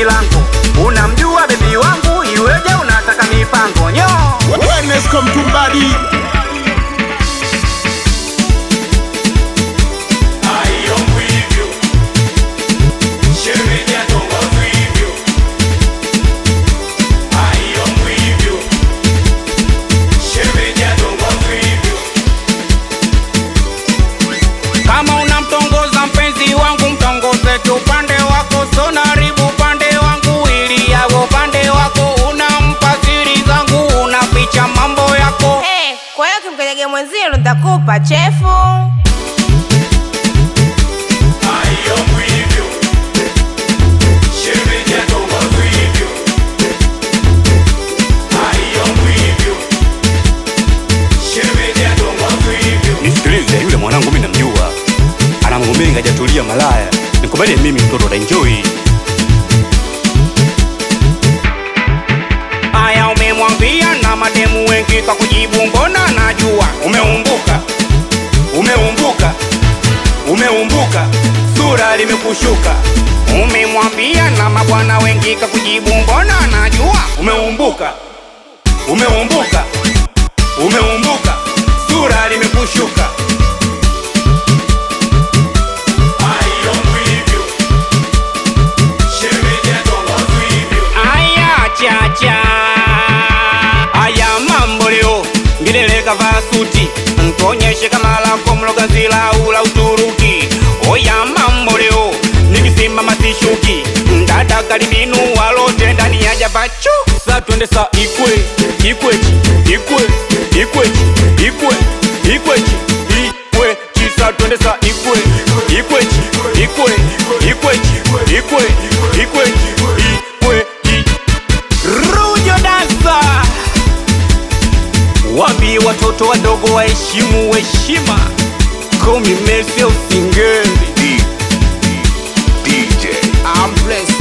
penzi langu. Unamjua baby wangu, iweje unataka mipango nyo? Wellness come to body. Kama unamtongoza mpenzi wangu, mtongoze tu upande wako, so naribu upande wangu ili yawe upande wako. Unampa siri zangu, unaficha mambo yako. Hey, kwa hiyo kimkelege mwenzio nitakupa chefu. Nisikilize, yule mwanangu mimi namjua. Ana mambo mengi, hajatulia malaya. Nikubali mimi mtoto na enjoy. Aya, umemwambia na mademu wengi kwa kujibu mbona najua. Umeumbuka, umeumbuka, umeumbuka, sura limekushuka. Umemwambia na mabwana wengi kwa kujibu mbona najua. Umeumbuka, umeumbuka, umeumbuka, sura limekushuka. Aya chacha, aya mambo leo, ngilele kavaa suti, ntonyeshe kama lako mlogazila ula Uturuki. Oya mambo leo, nikisimama sishuki, ndada karibinu walote ndani ya javachu. Sa twende sa ikwe, ikwechi, ikwe, ikwechi, ikwe, ikwechi, ikwechi. Sa twende sa ikwe, ikwechi, ikwe, ikwechi, ikwe, ikwechi, ikwechi. Rujo dansa, waambie watoto wadogo waheshimu heshima. Call me Messi Usingeli. DJ. I'm blessed.